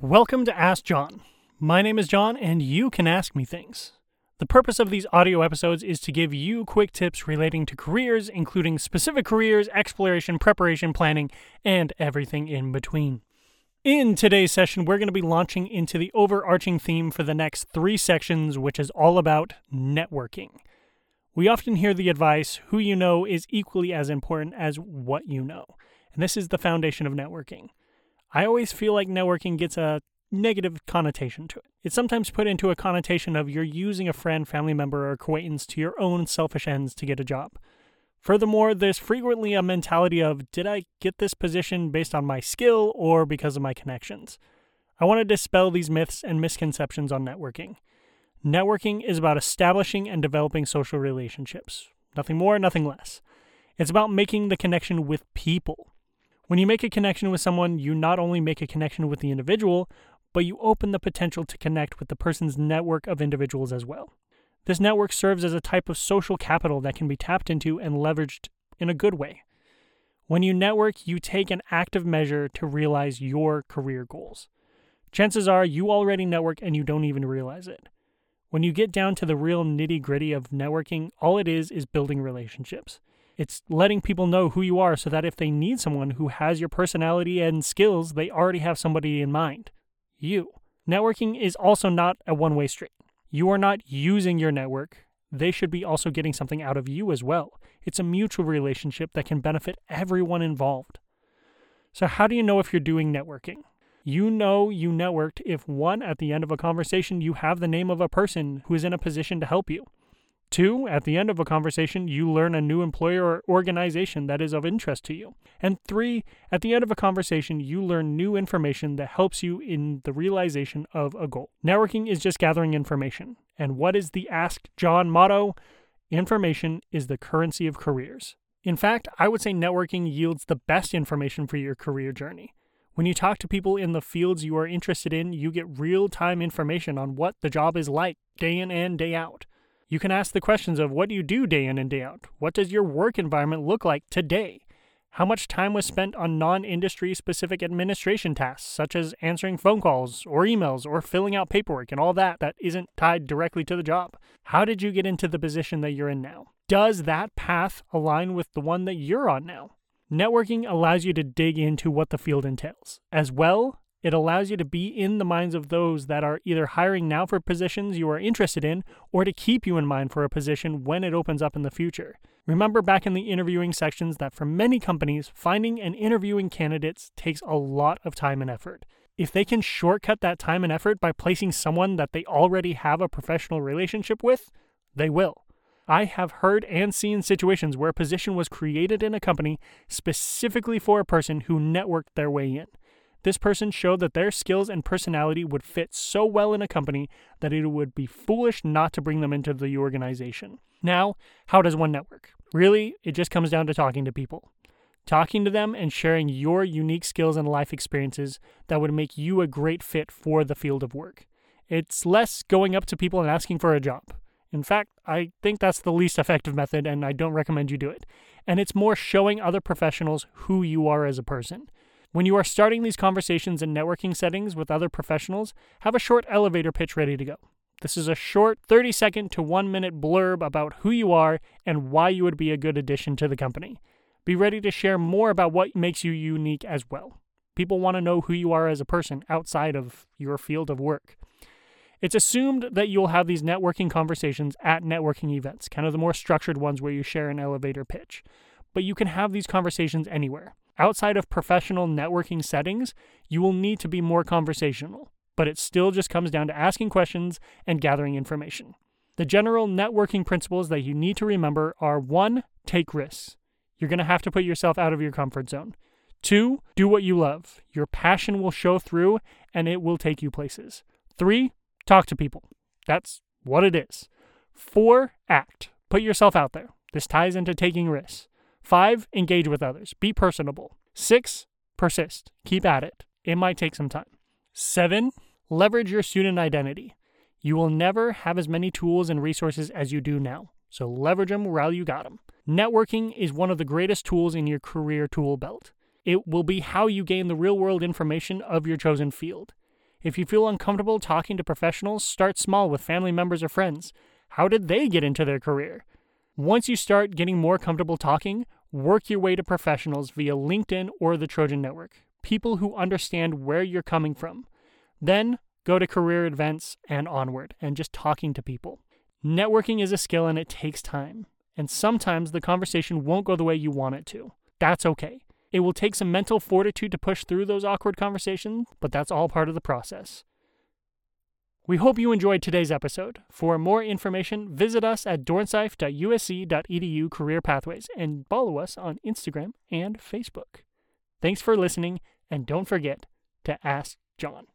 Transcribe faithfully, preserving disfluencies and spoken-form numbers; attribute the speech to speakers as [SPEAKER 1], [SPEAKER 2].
[SPEAKER 1] Welcome to Ask John. My name is John, and you can ask me things. The purpose of these audio episodes is to give you quick tips relating to careers, including specific careers, exploration, preparation, planning, and everything in between. In today's session, we're going to be launching into the overarching theme for the next three sections, which is all about networking. We often hear the advice, who you know is equally as important as what you know. And this is the foundation of networking. I always feel like networking gets a negative connotation to it. It's sometimes put into a connotation of you're using a friend, family member, or acquaintance to your own selfish ends to get a job. Furthermore, there's frequently a mentality of, did I get this position based on my skill or because of my connections? I want to dispel these myths and misconceptions on networking. Networking is about establishing and developing social relationships. Nothing more, nothing less. It's about making the connection with people. When you make a connection with someone, you not only make a connection with the individual, but you open the potential to connect with the person's network of individuals as well. This network serves as a type of social capital that can be tapped into and leveraged in a good way. When you network, you take an active measure to realize your career goals. Chances are you already network and you don't even realize it. When you get down to the real nitty-gritty of networking, all it is is building relationships. It's letting people know who you are so that if they need someone who has your personality and skills, they already have somebody in mind. You. Networking is also not a one-way street. You are not using your network. They should be also getting something out of you as well. It's a mutual relationship that can benefit everyone involved. So how do you know if you're doing networking? You know you networked if, one, at the end of a conversation, you have the name of a person who is in a position to help you. Two, at the end of a conversation, you learn a new employer or organization that is of interest to you. And three, at the end of a conversation, you learn new information that helps you in the realization of a goal. Networking is just gathering information. And what is the Ask John motto? Information is the currency of careers. In fact, I would say networking yields the best information for your career journey. When you talk to people in the fields you are interested in, you get real-time information on what the job is like day in and day out. You can ask the questions of what do you do day in and day out? What does your work environment look like today? How much time was spent on non-industry specific administration tasks, such as answering phone calls or emails or filling out paperwork and all that that isn't tied directly to the job? How did you get into the position that you're in now? Does that path align with the one that you're on now? Networking allows you to dig into what the field entails. As well, it allows you to be in the minds of those that are either hiring now for positions you are interested in or to keep you in mind for a position when it opens up in the future. Remember back in the interviewing sections that for many companies, finding and interviewing candidates takes a lot of time and effort. If they can shortcut that time and effort by placing someone that they already have a professional relationship with, they will. I have heard and seen situations where a position was created in a company specifically for a person who networked their way in. This person showed that their skills and personality would fit so well in a company that it would be foolish not to bring them into the organization. Now, how does one network? Really, it just comes down to talking to people. Talking to them and sharing your unique skills and life experiences that would make you a great fit for the field of work. It's less going up to people and asking for a job. In fact, I think that's the least effective method and I don't recommend you do it. And it's more showing other professionals who you are as a person. When you are starting these conversations in networking settings with other professionals, have a short elevator pitch ready to go. This is a short thirty second to one minute blurb about who you are and why you would be a good addition to the company. Be ready to share more about what makes you unique as well. People want to know who you are as a person outside of your field of work. It's assumed that you'll have these networking conversations at networking events, kind of the more structured ones where you share an elevator pitch. But you can have these conversations anywhere. Outside of professional networking settings, you will need to be more conversational, but it still just comes down to asking questions and gathering information. The general networking principles that you need to remember are one, take risks. You're going to have to put yourself out of your comfort zone. Two, do what you love. Your passion will show through and it will take you places. Three, talk to people. That's what it is. Four, act. Put yourself out there. This ties into taking risks. Five, engage with others. Be personable. Six, persist. Keep at it. It might take some time. Seven, leverage your student identity. You will never have as many tools and resources as you do now, so leverage them while you got them. Networking is one of the greatest tools in your career tool belt. It will be how you gain the real-world information of your chosen field. If you feel uncomfortable talking to professionals, start small with family members or friends. How did they get into their career? Once you start getting more comfortable talking, work your way to professionals via LinkedIn or the Trojan Network, people who understand where you're coming from. Then, go to career events and onward, and just talking to people. Networking is a skill and it takes time. And sometimes the conversation won't go the way you want it to. That's okay. It will take some mental fortitude to push through those awkward conversations, but that's all part of the process. We hope you enjoyed today's episode. For more information, visit us at dornsife dot u s c dot e d u career pathways and follow us on Instagram and Facebook. Thanks for listening, and don't forget to ask John.